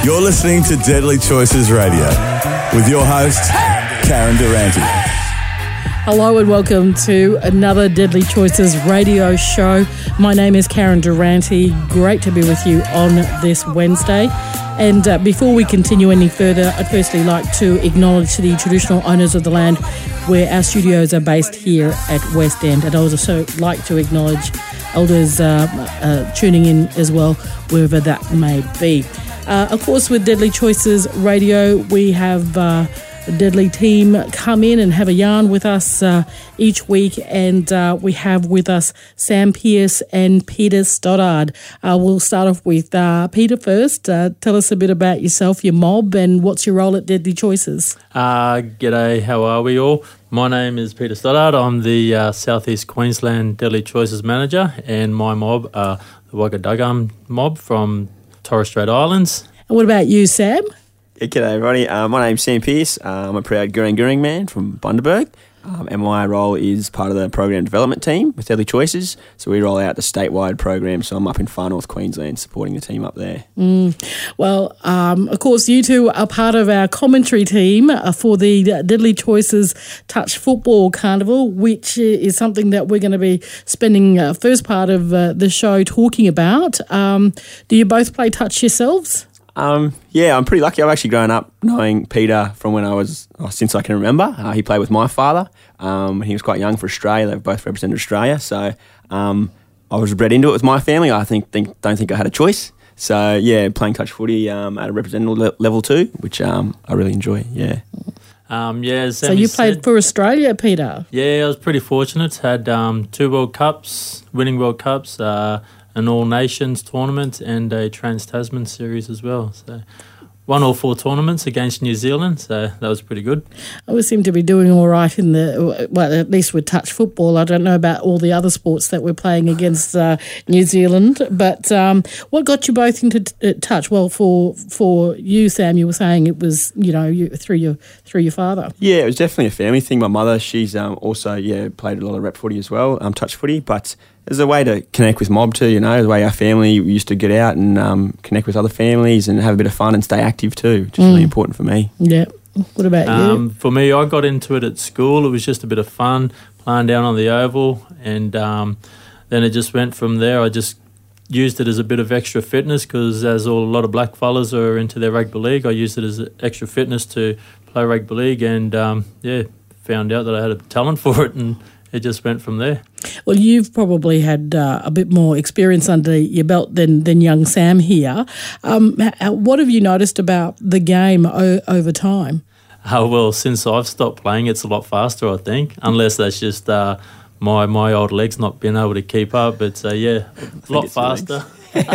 You're listening to Deadly Choices Radio with your host, Karen Durante. Hello and welcome to another Deadly Choices radio show. My name is Karen Durante. Great to be with you on this Wednesday. And before we continue any further, I'd firstly like to acknowledge the traditional owners of the land where our studios are based here at West End. And I would also like to acknowledge elders tuning in as well, wherever that may be. Of course, with Deadly Choices Radio, we have a Deadly team come in and have a yarn with us each week, and we have with us Sam Pearce and Peter Stoddard. We'll start off with Peter first. Tell us a bit about yourself, your mob, and what's your role at Deadly Choices? G'day, how are we all? My name is Peter Stoddard. I'm the South East Queensland Deadly Choices Manager, and my mob, the Wagga mob from Torres Strait Islands. And what about you, Sam? Yeah, g'day everybody. My name's Sam Pearce. I'm a proud Gurang man from Bundaberg, and my role is part of the program development team with Deadly Choices. So we roll out the statewide program, so I'm up in Far North Queensland supporting the team up there. Well, of course, you two are part of our commentary team for the Deadly Choices Touch Football Carnival, which is something that we're going to be spending first part of the show talking about. Do you both play touch yourselves? Yeah, I'm pretty lucky. I've actually grown up knowing Peter from when since I can remember. He played with my father. He was quite young for Australia. They've both represented Australia. So I was bred into it with my family. I don't think I had a choice. So yeah, playing touch footy at a representative level too, which I really enjoy. Yeah. So you played for Australia, Peter? Yeah, I was pretty fortunate. Had 2 World Cups, winning World Cups, an All Nations tournament and a Trans-Tasman series as well. So won all 4 tournaments against New Zealand, so that was pretty good. We seem to be doing all right at least with touch football. I don't know about all the other sports that we're playing against New Zealand, but what got you both into touch? Well, for you, Sam, you were saying it was through your father. Yeah, it was definitely a family thing. My mother, she's also played a lot of rep footy as well, touch footy, but there's a way to connect with mob too, the way our family used to get out and connect with other families and have a bit of fun and stay active too, which is really important for me. Yeah. What about you? For me, I got into it at school. It was just a bit of fun, playing down on the oval, and then it just went from there. I just used it as a bit of extra fitness because as a lot of black fellas are into their rugby league, I used it as extra fitness to play rugby league and, found out that I had a talent for it and it just went from there. Well, you've probably had a bit more experience under your belt than young Sam here. What have you noticed about the game over time? Well, since I've stopped playing, it's a lot faster, I think, unless that's just my old legs not being able to keep up. But, a lot faster,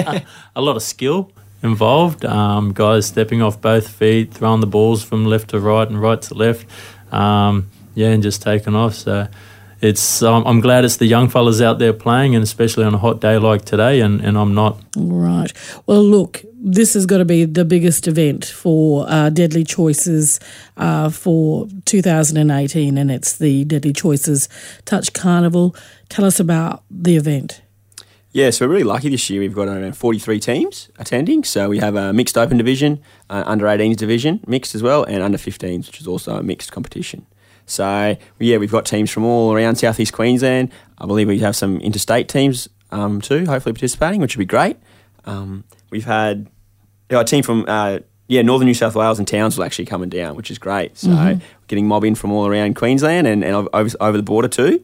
a lot of skill involved, guys stepping off both feet, throwing the balls from left to right and right to left, and just taking off. So it's I'm glad it's the young fellas out there playing, and especially on a hot day like today, and I'm not. Right. Well, look, this has got to be the biggest event for Deadly Choices for 2018, and it's the Deadly Choices Touch Carnival. Tell us about the event. Yeah, so we're really lucky this year. We've got around 43 teams attending. So we have a mixed open division, under 18s division, mixed as well, and under 15s, which is also a mixed competition. So, we've got teams from all around South East Queensland. I believe we have some interstate teams too, hopefully participating, which would be great. We've had a team from Northern New South Wales and Townsville actually coming down, which is great. So we're getting mob in from all around Queensland and over the border too.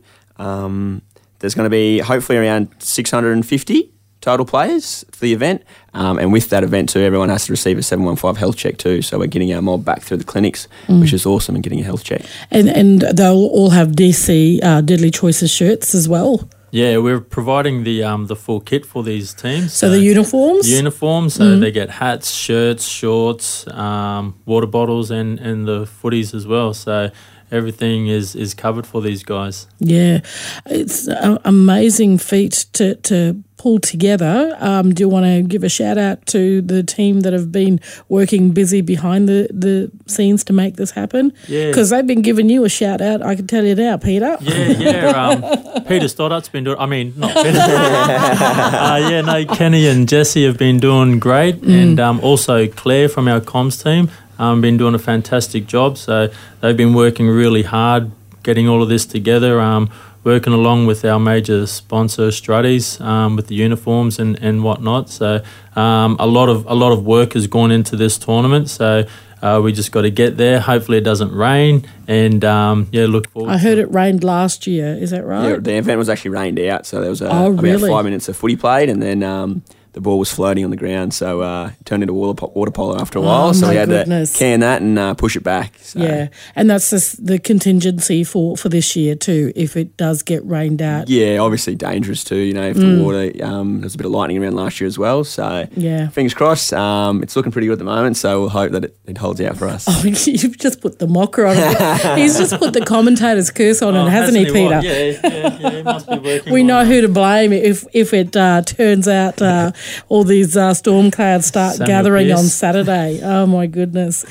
There's going to be hopefully around 650 total players for the event, and with that event too, everyone has to receive a 715 health check too, so we're getting our mob back through the clinics, which is awesome, and getting a health check. And they'll all have DC Deadly Choices shirts as well? Yeah, we're providing the full kit for these teams. So the uniforms? So they get hats, shirts, shorts, water bottles and the footies as well, so everything is covered for these guys. Yeah, it's an amazing feat to pulled together. Do you want to give a shout out to the team that have been working busy behind the scenes to make this happen? Yeah. Because they've been giving you a shout out, I can tell you now, Peter. Yeah. Peter Stoddart's been doing, not Peter. Kenny and Jesse have been doing great. And also Claire from our comms team been doing a fantastic job. So they've been working really hard getting all of this together, working along with our major sponsor Struddies with the uniforms and whatnot. So a lot of work has gone into this tournament. So we just got to get there. Hopefully it doesn't rain, and look forward. I heard it rained last year. Is that right? Yeah, the event was actually rained out, so there was about really? 5 minutes of footy played, and then the ball was floating on the ground, so it turned into water polo after a while. So we had to can that and push it back. So. Yeah, and that's just the contingency for this year too, if it does get rained out. Yeah, obviously dangerous too, if the water, there's a bit of lightning around last year as well. So fingers crossed, it's looking pretty good at the moment, so we'll hope that it holds out for us. Oh, you've just put the mocker on it. He's just put the commentator's curse on it, hasn't he, Peter? Yeah, he must be working. We know who to blame if it turns out all these storm clouds start Samuel gathering Pearce on Saturday. Oh, my goodness.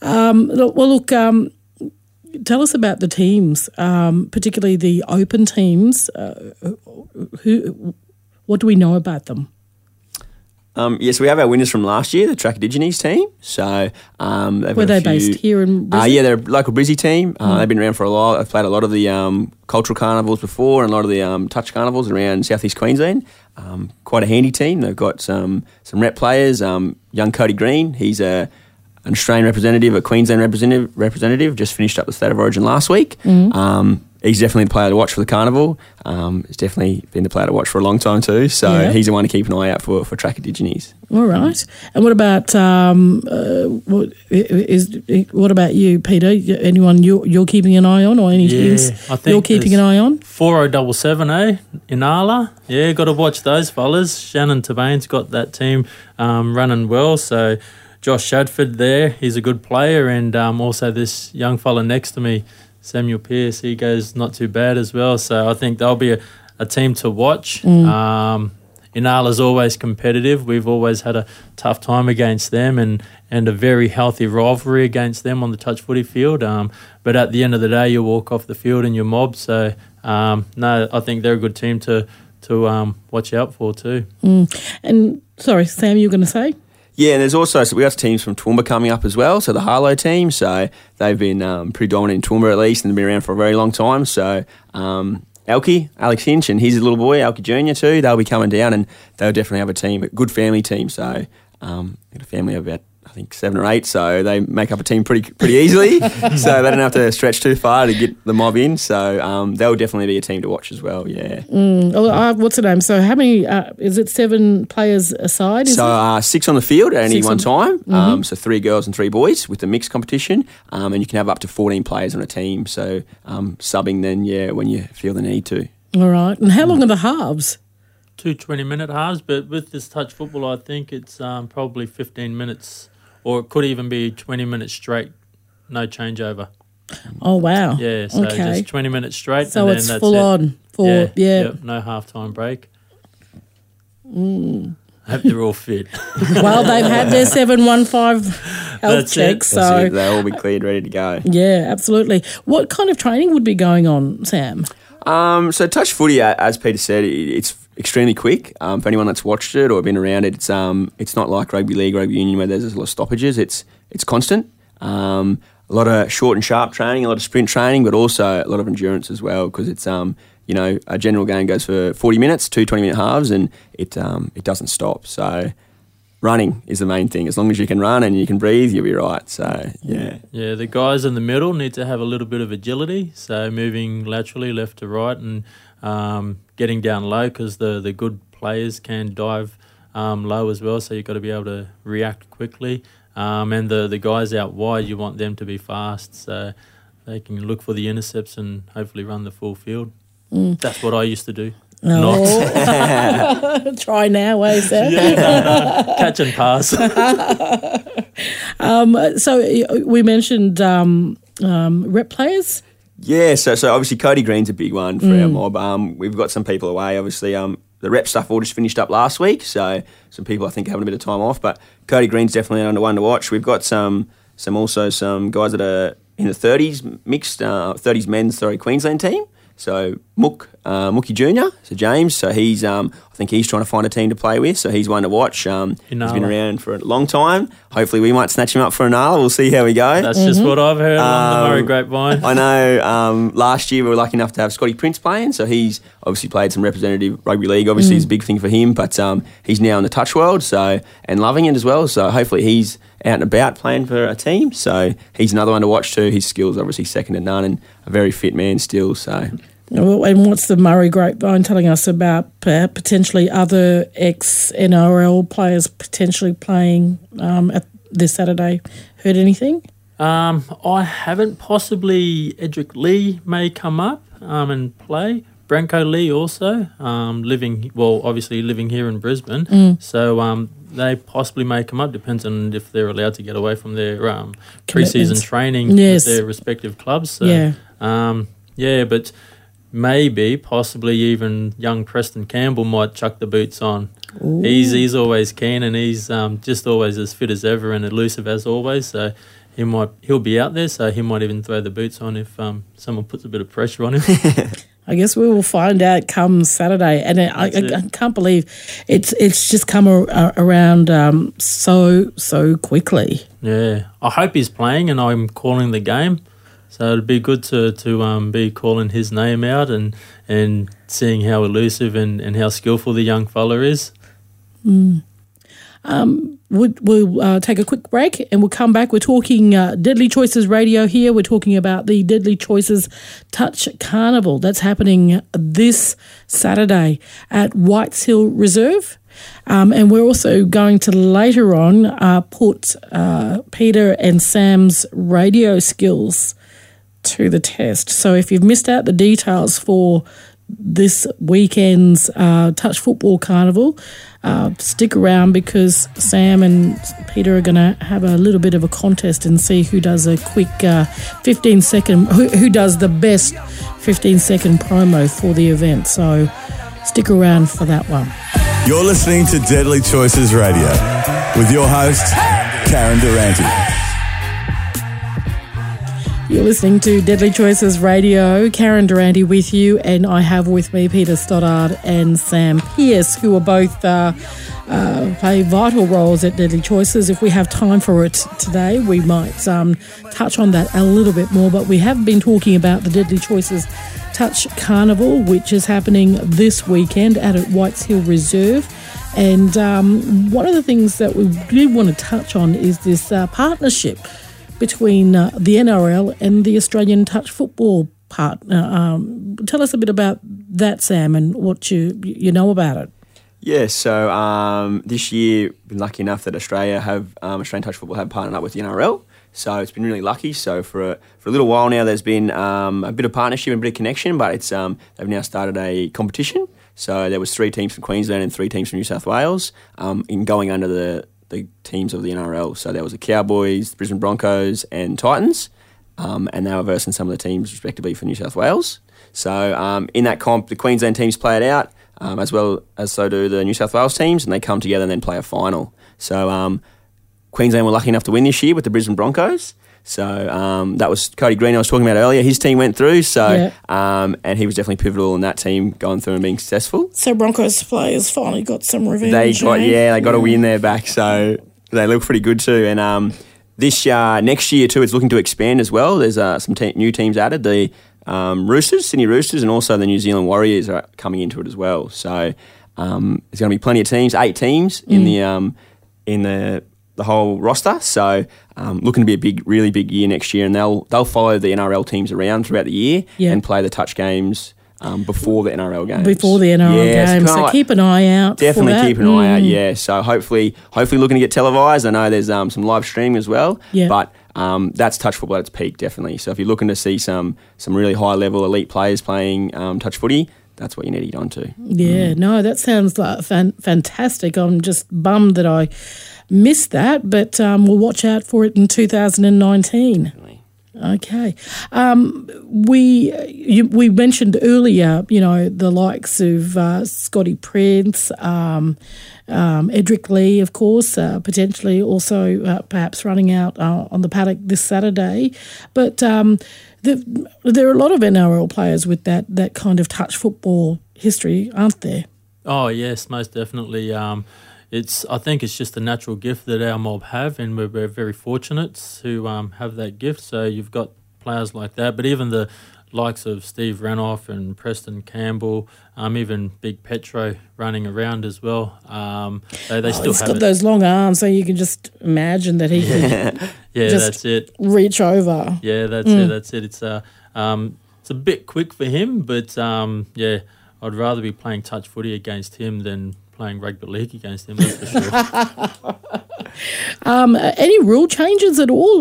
Tell us about the teams, particularly the open teams. What do we know about them? Yes, we have our winners from last year, the Tracadidgenes team. So were they based here in Brisbane? They're a local Brizzy team. They've been around for a while. They've played a lot of the cultural carnivals before and a lot of the touch carnivals around southeast Queensland. Quite a handy team. They've got some rep players. Young Cody Green, he's an Australian representative, a Queensland representative, just finished up the State of Origin last week. He's definitely the player to watch for the carnival. He's definitely been the player to watch for a long time too. So he's the one to keep an eye out for Tracadidgenes. All right. And what about what about you, Peter? Anyone you're keeping an eye on, or any teams you're keeping an eye on? 4077, Inala. Yeah, got to watch those fellas. Shannon Tabane's got that team running well. So Josh Shadford there, he's a good player, and also this young fella next to me, Samuel Pearce, he goes not too bad as well. So I think they'll be a team to watch. Inala's always competitive. We've always had a tough time against them and a very healthy rivalry against them on the touch footy field. But at the end of the day, you walk off the field and you're mobbed. So, I think they're a good team to watch out for too. And, sorry, Sam, you were going to say? Yeah, and there's also, we got teams from Toowoomba coming up as well, so the Harlow team, so they've been pretty dominant in Toowoomba at least, and they've been around for a very long time, so Elkie, Alex Hinch, and his little boy, Elkie Jr. too, they'll be coming down, and they'll definitely have a team, a good family team, so got a family of about, I think, 7 or 8, so they make up a team pretty easily, so they don't have to stretch too far to get the mob in, so they'll definitely be a team to watch as well, yeah. What's the name? So how many, is it 7 players aside? So 6 on the field at any one time, so 3 girls and 3 boys with the mixed competition, and you can have up to 14 players on a team, so subbing then, when you feel the need to. All right, and how long are the halves? 2 20-minute halves, but with this touch football, I think it's probably 15 minutes, or it could even be 20 minutes straight, no changeover. Oh, wow. Yeah, so just 20 minutes straight. So and it's then that's full it. on. No half-time break. I hope they're all fit. Well, they've had their 715 health checks. So they'll all be cleared, ready to go. Yeah, absolutely. What kind of training would be going on, Sam? So touch footy, as Peter said, it's extremely quick. For anyone that's watched it or been around it, it's not like rugby league, rugby union where there's a lot of stoppages. It's constant. A lot of short and sharp training, a lot of sprint training, but also a lot of endurance as well because it's a general game goes for 40 minutes, 2 20-minute halves, and it doesn't stop. So running is the main thing. As long as you can run and you can breathe, you'll be right. So, yeah. Yeah, the guys in the middle need to have a little bit of agility, so moving laterally left to right and getting down low because the good players can dive low as well, so you've got to be able to react quickly. And the guys out wide, you want them to be fast so they can look for the intercepts and hopefully run the full field. That's what I used to do. Oh. Try now, Sam? Yeah, catch and pass. So we mentioned rep players. Yeah, so obviously Cody Green's a big one for our mob. We've got some people away, obviously. the rep stuff all just finished up last week, so some people I think are having a bit of time off. But Cody Green's definitely one to watch. We've got some guys that are in the 30s mixed 30s men's Queensland team. So Mookie Jr. So James. So he's I think he's trying to find a team to play with. So he's one to watch. He's been around for a long time. Hopefully we might snatch him up for an Nala. We'll see how we go. That's just what I've heard on the Murray grapevine. I know. Last year we were lucky enough to have Scotty Prince playing. So he's obviously played some representative rugby league. Obviously it's a big thing for him. But he's now in the touch world. So and loving it as well. So hopefully he's out and about playing for a team. So he's another one to watch too. His skills obviously second to none and a very fit man still. So. And what's the Murray grapevine telling us about potentially other ex-NRL players potentially playing at this Saturday? Heard anything? I haven't. Possibly Edric Lee may come up and play. Branko Lee also, obviously living here in Brisbane. So they possibly may come up. Depends on if they're allowed to get away from their pre-season training with their respective clubs. So, but possibly even young Preston Campbell might chuck the boots on. Ooh. He's always keen and he's just always as fit as ever and elusive as always. So he'll be out there. So he might even throw the boots on if someone puts a bit of pressure on him. I guess we will find out come Saturday, and I can't believe it's just come around so quickly. Yeah, I hope he's playing, and I'm calling the game. So it'd be good to be calling his name out and seeing how elusive and how skillful the young fella is. We'll take a quick break and we'll come back. We're talking Deadly Choices Radio here. We're talking about the Deadly Choices Touch Carnival that's happening this Saturday at Whites Hill Reserve. And we're also going to later on put Peter and Sam's radio skills to the test. So if you've missed out the details for this weekend's Touch Football Carnival, stick around because Sam and Peter are going to have a little bit of a contest and see who does a quick 15-second, who does the best 15-second promo for the event. So stick around for that one. You're listening to Deadly Choices Radio with your host, Karen Durante. You're listening to Deadly Choices Radio. Karen Durante with you, and I have with me Peter Stoddard and Sam Pearce, who are both play vital roles at Deadly Choices. If we have time for it today, we might touch on that a little bit more, but we have been talking about the Deadly Choices Touch Carnival, which is happening this weekend at Whites Hill Reserve. And one of the things that we do want to touch on is this partnership between the NRL and the Australian Touch Football partner. Tell us a bit about that, Sam, and what you know about it. Yeah, so this year, been lucky enough that Australian Touch Football have partnered up with the NRL. So it's been really lucky. So for a little while now, there's been a bit of partnership and a bit of connection, but it's they've now started a competition. So there was 3 teams from Queensland and 3 teams from New South Wales in going under the teams of the NRL. So there was the Cowboys, the Brisbane Broncos and Titans, and they were versing some of the teams respectively for New South Wales. So in that comp, the Queensland teams play it out, as well as so do the New South Wales teams, and they come together and then play a final. So Queensland were lucky enough to win this year with the Brisbane Broncos. So that was Cody Green I was talking about earlier. His team went through, so and he was definitely pivotal in that team going through and being successful. So Broncos players finally got some revenge. They got a win there back, so they look pretty good too. And this next year too, it's looking to expand as well. There's some new teams added. The Roosters, Sydney Roosters, and also the New Zealand Warriors are coming into it as well. So there's going to be plenty of teams, 8 teams in the whole roster. So looking to be a really big year next year, and they'll follow the NRL teams around throughout the year and play the touch games before the NRL games. Before the NRL games, so keep an eye out. Definitely for that. Keep an eye out. Yeah. So hopefully looking to get televised. I know there's some live streaming as well. Yeah. But that's touch football at its peak, definitely. So if you're looking to see some really high level elite players playing touch footy, that's what you need to get onto. Yeah. No, that sounds like fantastic. I'm just bummed that I missed that, but we'll watch out for it in 2019. Okay. We mentioned earlier, the likes of Scotty Prince, Edric Lee, of course, potentially also perhaps running out on the paddock this Saturday. But there are a lot of NRL players with that kind of touch football history, aren't there? Oh, yes, most definitely. I think it's just a natural gift that our mob have, and we're very fortunate to have that gift. So you've got players like that, but even the likes of Steve Ranoff and Preston Campbell, even Big Petro running around as well. They still he's have got those long arms, so you can just imagine that he can that's it. Reach over. Yeah, that's it. It's a bit quick for him, but I'd rather be playing touch footy against him than playing rugby league against him, that's for sure. Any rule changes at all?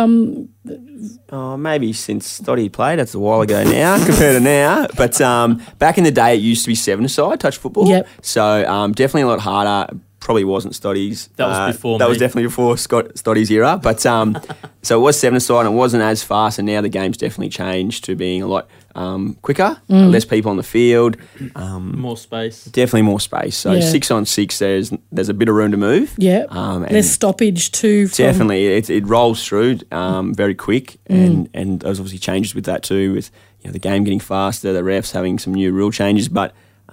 Maybe since Stoddy played, that's a while ago now compared to now. But back in the day, it used to be 7-a-side touch football. Yep. So definitely a lot harder. Probably wasn't Stoddy's. That was before That me. was definitely before Stoddy's era. But so it was 7-a-side and it wasn't as fast. And now the game's definitely changed to being a lot quicker, less people on the field. More space. Definitely more space. So 6-on-6, there's a bit of room to move. Yeah. Less stoppage too. Definitely. It rolls through very quick. And there's obviously changes with that too, with the game getting faster, the refs having some new rule changes. But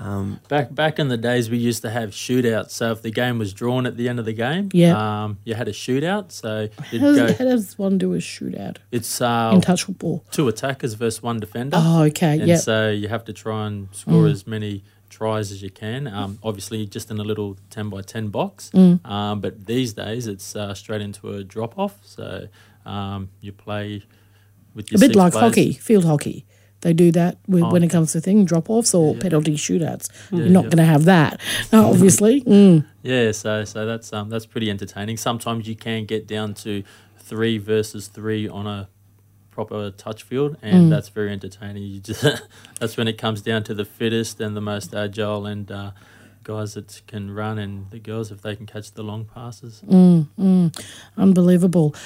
back in the days, we used to have shootouts. So if the game was drawn at the end of the game, you had a shootout. So how does one do a shootout? It's in touch football. 2 attackers versus 1 defender. Oh, okay. And so you have to try and score as many tries as you can. Obviously, just in a little 10x10 box. But these days, it's straight into a drop off. So you play with your a bit 6 like players. hockey, field hockey. They do that when it comes to drop-offs or penalty shootouts. You're not going to have that, obviously. Yeah, so that's pretty entertaining. Sometimes you can get down to 3 versus 3 on a proper touch field, and that's very entertaining. That's when it comes down to the fittest and the most agile and guys that can run, and the girls if they can catch the long passes. Unbelievable.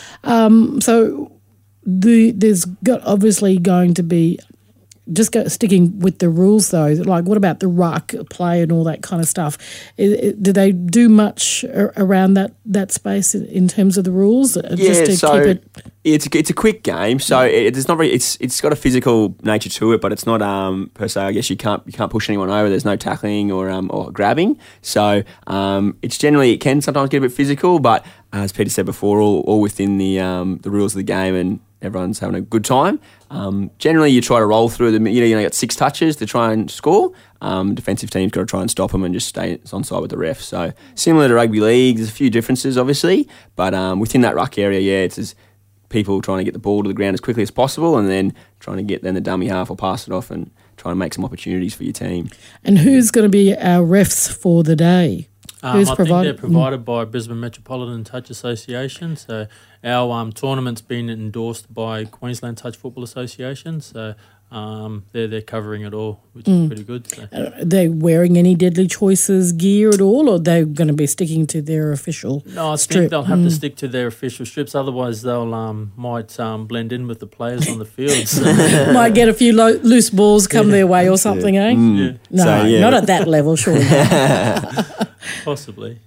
So there's obviously going to be. Sticking with the rules though, like what about the ruck play and all that kind of stuff? Do they do much around that space in terms of the rules? Keep it. It's a quick game, so it's not very. It's got a physical nature to it, but it's not per se. I guess you can't push anyone over. There's no tackling or grabbing, so it's generally it can sometimes get a bit physical, but as Peter said before, all within the rules of the game and. Everyone's having a good time. Generally, you try to roll through them. You got 6 touches to try and score. Defensive team's got to try and stop them and just stay on side with the ref. So similar to rugby league, there's a few differences, obviously, but within that ruck area, it's as people trying to get the ball to the ground as quickly as possible, and then trying to get the dummy half or pass it off and trying to make some opportunities for your team. And who's going to be our refs for the day? I think they're provided by Brisbane Metropolitan Touch Association. So our tournament's been endorsed by Queensland Touch Football Association. So they're covering it all, which is pretty good. So. Are they wearing any Deadly Choices gear at all, or are they going to be sticking to their official No, I strip? think they'll have to stick to their official strips. Otherwise, they'll might blend in with the players on the field. So. Might get a few loose balls come their way or something, eh? Yeah. No, not at that level, surely. Possibly.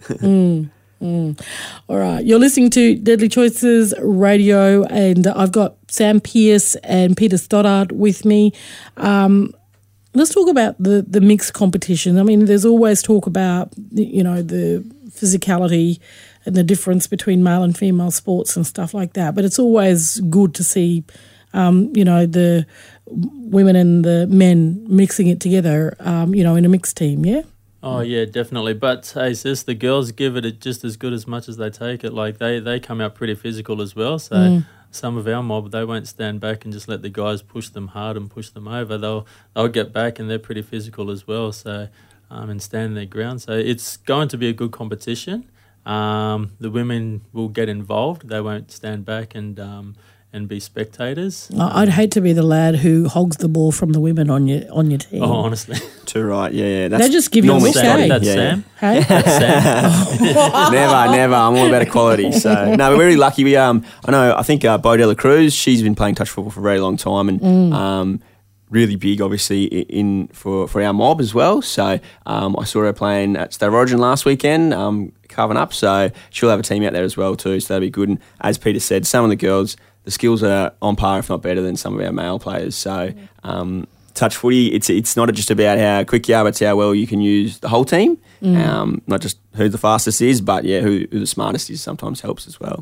All right. You're listening to Deadly Choices Radio, and I've got Sam Pearce and Peter Stoddart with me. Let's talk about the mixed competition. I mean, there's always talk about, the physicality and the difference between male and female sports and stuff like that. But it's always good to see, the women and the men mixing it together, in a mixed team, yeah? Oh, yeah, definitely. But, hey, sis, the girls give it just as good as much as they take it. Like, they come out pretty physical as well. So some of our mob, they won't stand back and just let the guys push them hard and push them over. They'll get back, and they're pretty physical as well. So, and stand their ground. So it's going to be a good competition. The women will get involved. They won't stand back and be spectators. I'd hate to be the lad who hogs the ball from the women on your team. Oh, honestly. Too right, yeah. They just give you a normally look, Scotty. eh? That's Yeah, Sam. Hey? That's Sam. Never. I'm all about equality. So no, we're really lucky. We I think Bo Dela Cruz, she's been playing touch football for a very long time, and really big, obviously, for our mob as well. So I saw her playing at State of Origin last weekend, carving up. So she'll have a team out there as well too. So that'll be good. And as Peter said, some of the girls, the skills are on par, if not better, than some of our male players. So touch footy, it's not just about how quick you are, but it's how well you can use the whole team. Not just who the fastest is, but who the smartest is sometimes helps as well.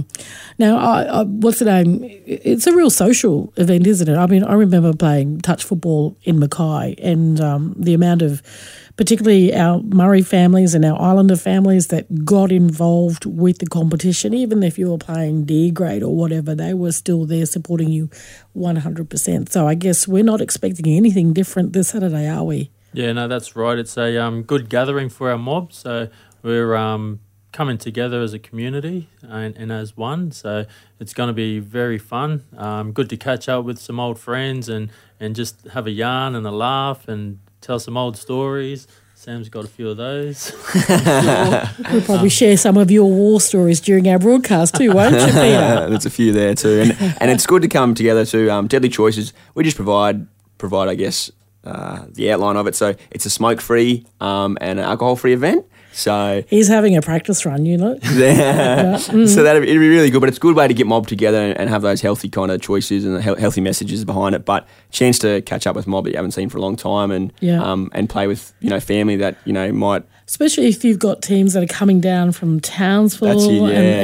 Now, what's the name? It's a real social event, isn't it? I mean, I remember playing touch football in Mackay, and the amount of, particularly our Murray families and our Islander families that got involved with the competition, even if you were playing D grade or whatever, they were still there supporting you 100%. So I guess we're not expecting anything different this Saturday, are we? Yeah, no, that's right. It's a good gathering for our mob. So we're coming together as a community and as one. So it's going to be very fun. Good to catch up with some old friends and just have a yarn and a laugh and tell some old stories. Sam's got a few of those. We'll probably share some of your war stories during our broadcast too, won't you, Peter? There's a few there too. And it's good to come together too. Deadly Choices, we just provide I guess, the outline of it. So it's a smoke-free and an alcohol-free event. So he's having a practice run, you know. So it'd be really good. But it's a good way to get mob together and have those healthy kind of choices and healthy messages behind it. But chance to catch up with mob that you haven't seen for a long time and play with family that might. Especially if you've got teams that are coming down from Townsville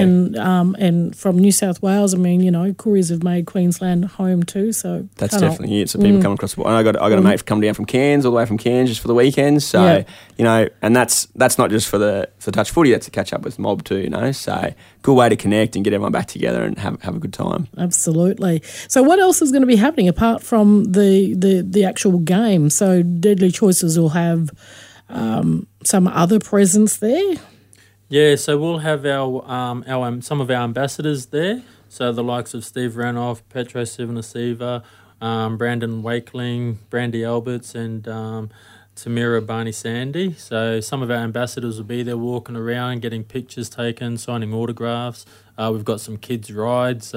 and from New South Wales. I mean, Couriers have made Queensland home too. So that's definitely it. So people come across the board. And I got a mate come down from Cairns, all the way from Cairns just for the weekends. So and that's not just for the touch footy. That's to catch up with mob too. So good way to connect and get everyone back together and have a good time. Absolutely. So what else is going to be happening apart from the actual game? So Deadly Choices will have some other presence there? Yeah, so we'll have our some of our ambassadors there. So the likes of Steve Ranoff, Petro Sivanasiva, Brandon Wakeling, Brandy Alberts, and Tamira Barney Sandy. So some of our ambassadors will be there walking around, getting pictures taken, signing autographs. We've got some kids' rides.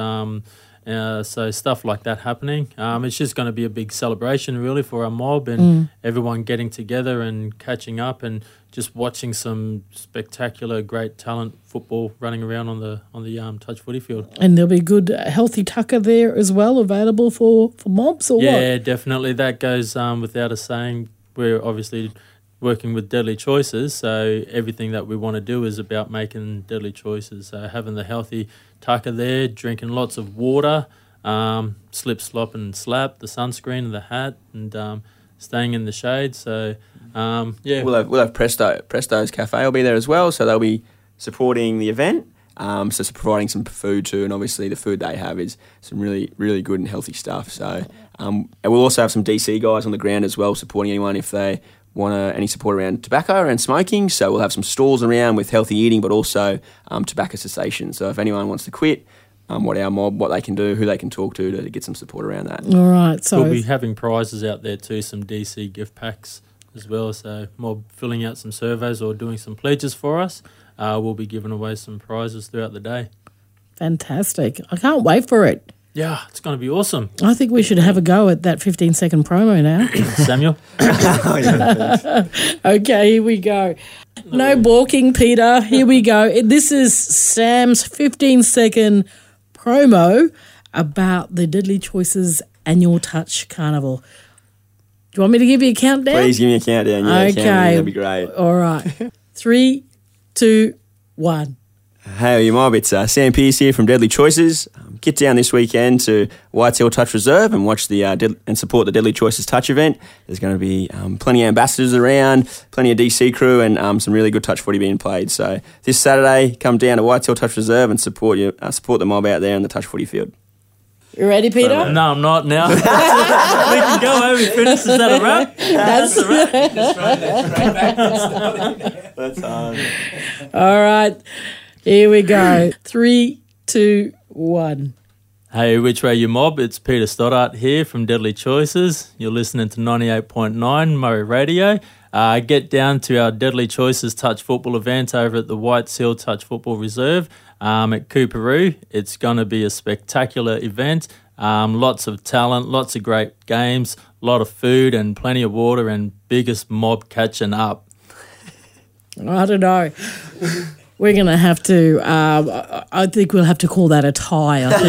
So stuff like that happening. It's just going to be a big celebration really for our mob and everyone getting together and catching up and just watching some spectacular, great talent football running around on the touch footy field. And there'll be good healthy tucker there as well available for mobs or what? Yeah, definitely. That goes without us saying. We're obviously working with Deadly Choices, so everything that we want to do is about making deadly choices. So having the healthy tucker there, drinking lots of water, slip, slop and slap, the sunscreen and the hat, and staying in the shade. So, We'll have Presto's Cafe will be there as well, so they'll be supporting the event. So providing some food too, and obviously the food they have is some really, really good and healthy stuff. So and we'll also have some DC guys on the ground as well, supporting anyone if they want any support around tobacco and smoking. So we'll have some stalls around with healthy eating, but also tobacco cessation. So if anyone wants to quit, what they can do, who they can talk to get some support around that. All right. So we'll be having prizes out there too, some DC gift packs as well. So mob filling out some surveys or doing some pledges for us. We'll be giving away some prizes throughout the day. Fantastic. I can't wait for it. Yeah, it's going to be awesome. I think we should have a go at that 15-second promo now. Samuel? Okay, here we go. No balking, Peter. Here we go. This is Sam's 15-second promo about the Deadly Choices Annual Touch Carnival. Do you want me to give you a countdown? Please give me a countdown. Yeah, okay. That'd be great. All right. 3, 2, 1. Hey, you mob, it's Sam Pearce here from Deadly Choices. Get down this weekend to Whitetail Touch Reserve and watch and support the Deadly Choices Touch event. There's going to be plenty of ambassadors around, plenty of DC crew, and some really good touch footy being played. So this Saturday, come down to Whitetail Touch Reserve and support the mob out there in the touch footy field. You ready, Peter? No, I'm not now. We can go home and finish. Is that a wrap? That's a wrap. That's hard. All right. Here we go. 3, 2, 1. Hey, which way you mob? It's Peter Stoddart here from Deadly Choices. You're listening to 98.9 Murray Radio. Get down to our Deadly Choices Touch Football event over at the White Seal Touch Football Reserve at Cooperoo. It's going to be a spectacular event. Lots of talent, lots of great games, a lot of food and plenty of water, and biggest mob catching up. I don't know. We're going to have to, I think we'll have to call that a tie, I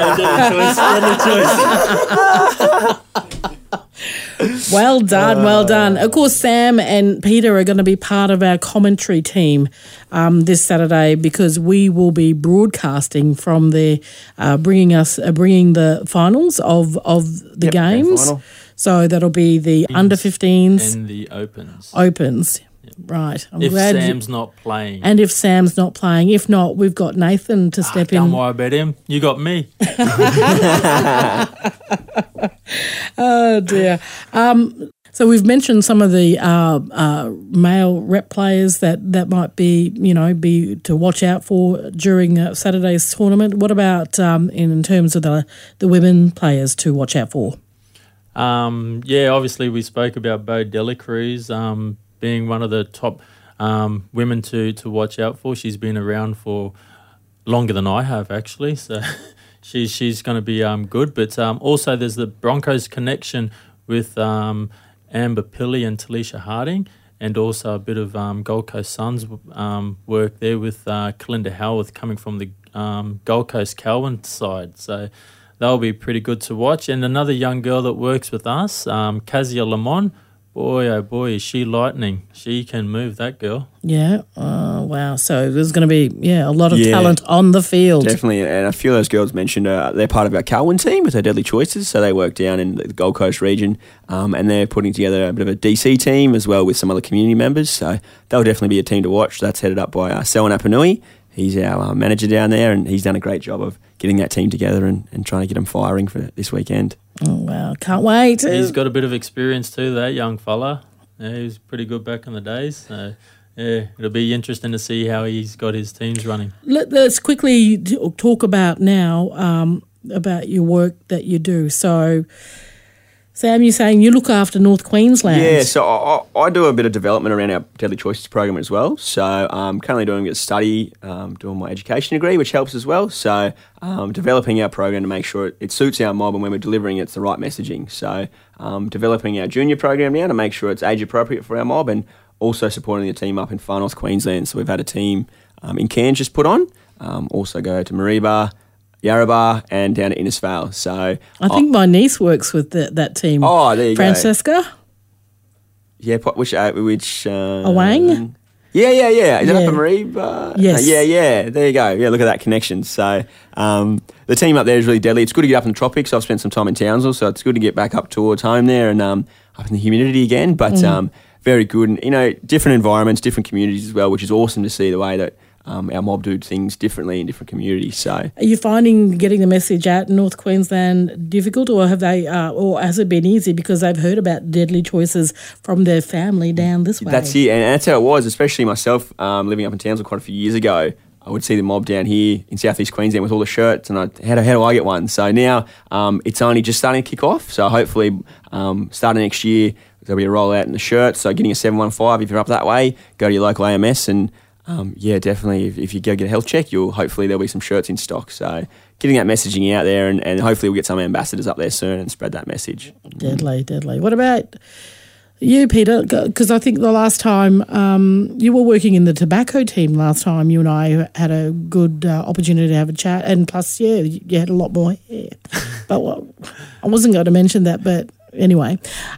think. Well done, well done. Of course, Sam and Peter are going to be part of our commentary team this Saturday, because we will be broadcasting from the, bringing the finals of the games. Final. So that'll be the under-15s. And the opens. Opens. Right. I'm glad Sam's not playing. And if Sam's not playing. If not, we've got Nathan to step in. Don't worry about him. You got me. Oh, dear. So we've mentioned some of the male rep players that might be to watch out for during Saturday's tournament. What about in terms of the women players to watch out for? Obviously we spoke about Bo Delacruz being one of the top women to watch out for. She's been around for longer than I have, actually, so she's going to be good. But also there's the Broncos connection with Amber Pilley and Talisha Harding, and also a bit of Gold Coast Suns work there with Kalinda Howarth coming from the Gold Coast Calvin side. So that'll be pretty good to watch. And another young girl that works with us, Kazia Lamont. Boy, oh boy, is she lightning. She can move, that girl. Yeah. Oh, wow. So there's going to be, a lot of talent on the field. Definitely. And a few of those girls mentioned they're part of our Carwin team with our Deadly Choices. So they work down in the Gold Coast region, and they're putting together a bit of a DC team as well with some other community members. So they'll definitely be a team to watch. That's headed up by Selwyn Apanui. He's our manager down there, and he's done a great job of getting that team together and trying to get them firing for this weekend. Oh, wow. Can't wait. He's got a bit of experience too, that young fella. Yeah, he was pretty good back in the days. So, yeah, it'll be interesting to see how he's got his teams running. Let's quickly talk about now about your work that you do. So, Sam, you're saying you look after North Queensland. Yeah, so I do a bit of development around our Deadly Choices program as well. So I'm currently doing a study, doing my education degree, which helps as well. So developing our program to make sure it suits our mob, and when we're delivering it's the right messaging. So developing our junior program now to make sure it's age appropriate for our mob, and also supporting the team up in Far North Queensland. So we've had a team in Cairns just put on, also go to Mareeba, Yarrabah, and down at Innisfail. So I think my niece works with that team. Oh, there you Francesca? Yeah, which Awang? Yeah. Is that up at Mareeba? Yes. Yeah. There you go. Yeah, look at that connection. So the team up there is really deadly. It's good to get up in the tropics. I've spent some time in Townsville, so it's good to get back up towards home there and up in the humidity again. But very good, and different environments, different communities as well, which is awesome to see the way that our mob do things differently in different communities. So, are you finding getting the message out in North Queensland difficult, or have they, or has it been easy because they've heard about Deadly Choices from their family down this way? That's it, and that's how it was. Especially myself, living up in Townsville quite a few years ago, I would see the mob down here in southeast Queensland with all the shirts, and how do I get one? So now it's only just starting to kick off. So hopefully, starting next year, there'll be a rollout in the shirts. So getting a 715 if you're up that way, go to your local AMS and. Definitely. If you go get a health check, hopefully there'll be some shirts in stock. So getting that messaging out there, and hopefully we'll get some ambassadors up there soon and spread that message. Deadly. What about you, Peter? Because I think the last time you were working in the tobacco team last time, you and I had a good opportunity to have a chat, and plus, you had a lot more hair. But I wasn't going to mention that, but anyway.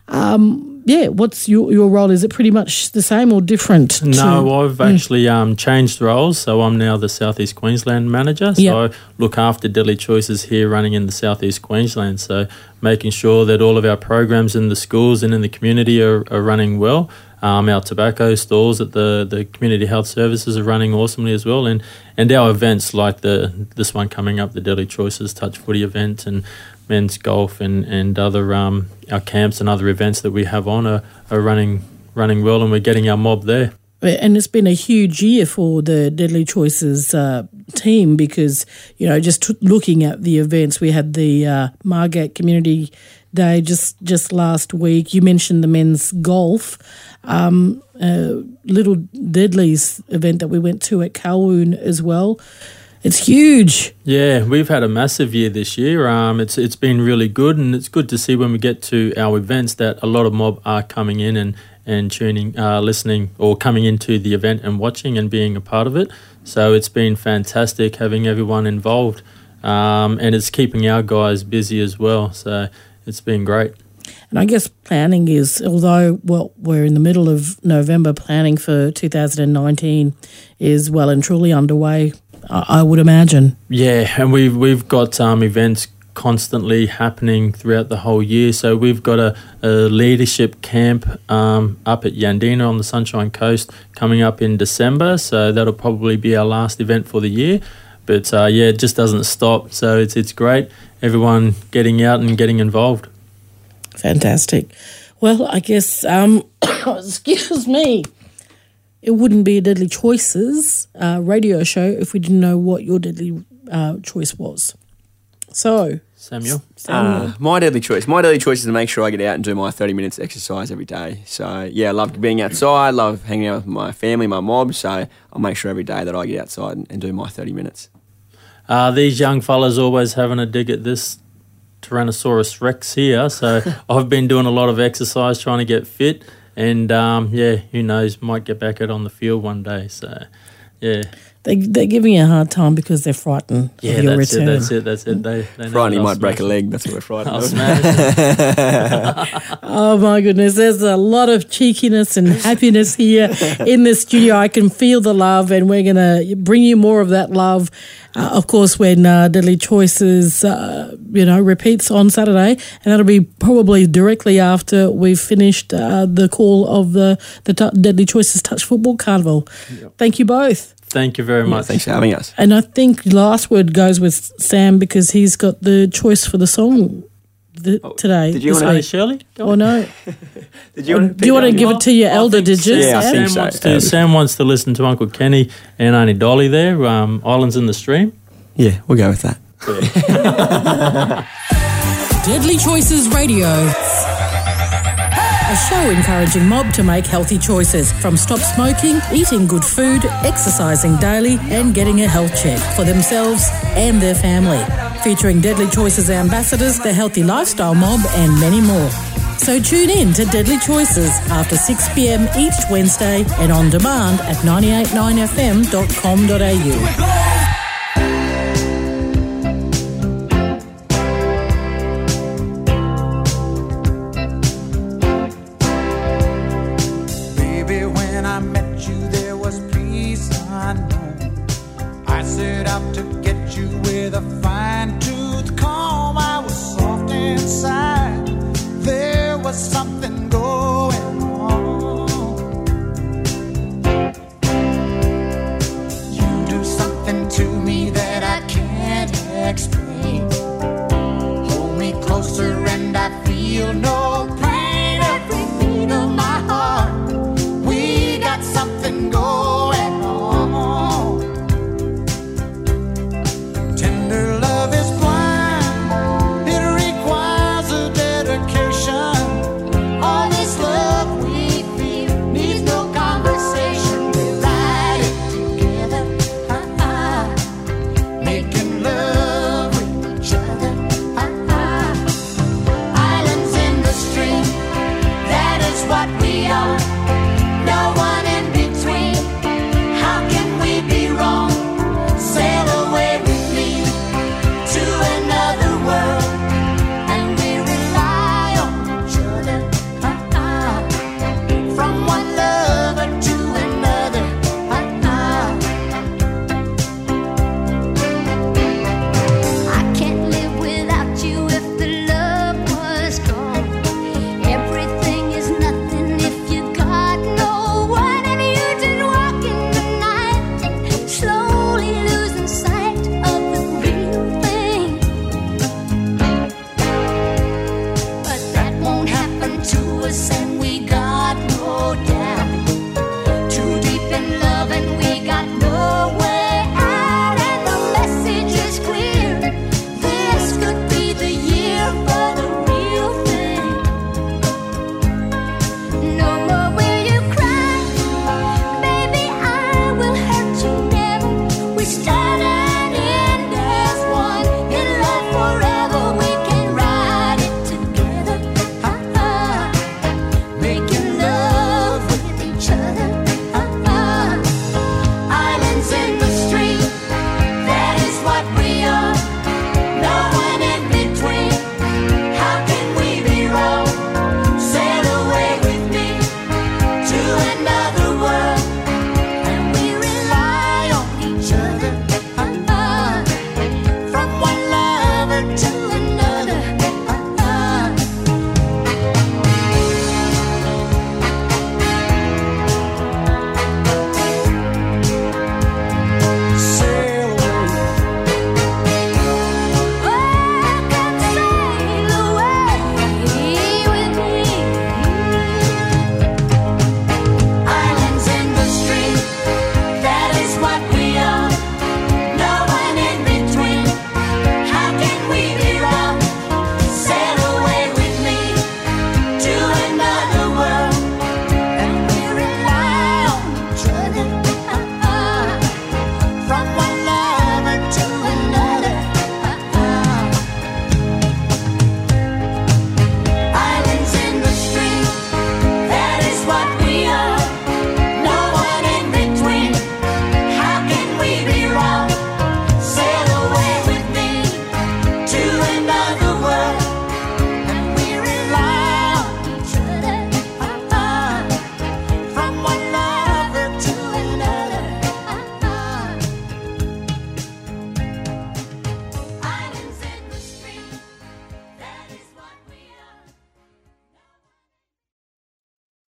What's your role? Is it pretty much the same or different? No, I've actually changed roles. So I'm now the South East Queensland manager. So I look after Deadly Choices here running in the South East Queensland. So making sure that all of our programs in the schools and in the community are running well. Our tobacco stalls at the community health services are running awesomely as well. And our events like this one coming up, the Deadly Choices Touch Footy event, and men's golf and other our camps and other events that we have on are running well, and we're getting our mob there. And it's been a huge year for the Deadly Choices team because, just looking at the events, we had the Margate Community Day just last week. You mentioned the men's golf. Little Deadly's event that we went to at Calhoun as well. It's huge. Yeah, we've had a massive year this year. It's been really good, and it's good to see when we get to our events that a lot of mob are coming in and tuning, listening, or coming into the event and watching and being a part of it. So it's been fantastic having everyone involved, and it's keeping our guys busy as well. So it's been great. And I guess planning is, although we're in the middle of November, planning for 2019 is well and truly underway, I would imagine. Yeah, and we've got events constantly happening throughout the whole year. So we've got a leadership camp up at Yandina on the Sunshine Coast coming up in December. So that'll probably be our last event for the year. But it just doesn't stop. So it's great. Everyone getting out and getting involved. Fantastic. Well, I guess, excuse me, it wouldn't be a Deadly Choices radio show if we didn't know what your deadly choice was. So, Samuel? My deadly choice is to make sure I get out and do my 30 minutes exercise every day. So, I love being outside, love hanging out with my family, my mob. So, I'll make sure every day that I get outside and do my 30 minutes. These young fellas always having a dig at this Tyrannosaurus Rex here. So, I've been doing a lot of exercise trying to get fit. And, who knows, might get back out on the field one day. So, yeah. They're giving you a hard time because they're frightened of your return. That's it. They frightened you might break a leg. That's what we're frightened I'll of. smash it. Oh, my goodness. There's a lot of cheekiness and happiness here in the studio. I can feel the love, and we're going to bring you more of that love. Of course, when Deadly Choices, repeats on Saturday, and that'll be probably directly after we've finished the call of the Deadly Choices Touch Football Carnival. Yep. Thank you both. Thank you very much. Thanks for having us. And I think last word goes with Sam because he's got the choice for the song today. Did you want to Shirley? Oh, no. Do you want to give it to your elder, did you? Yeah, I think so. Sam wants to listen to Uncle Kenny and Auntie Dolly there, Islands in the Stream. Yeah, we'll go with that. Deadly Choices Radio. A show encouraging mob to make healthy choices, from stop smoking, eating good food, exercising daily, and getting a health check for themselves and their family. Featuring Deadly Choices ambassadors, the Healthy Lifestyle Mob, and many more. So tune in to Deadly Choices after 6 p.m. each Wednesday and on demand at 989fm.com.au. Set out to get you with a fine-tooth comb. I was soft inside.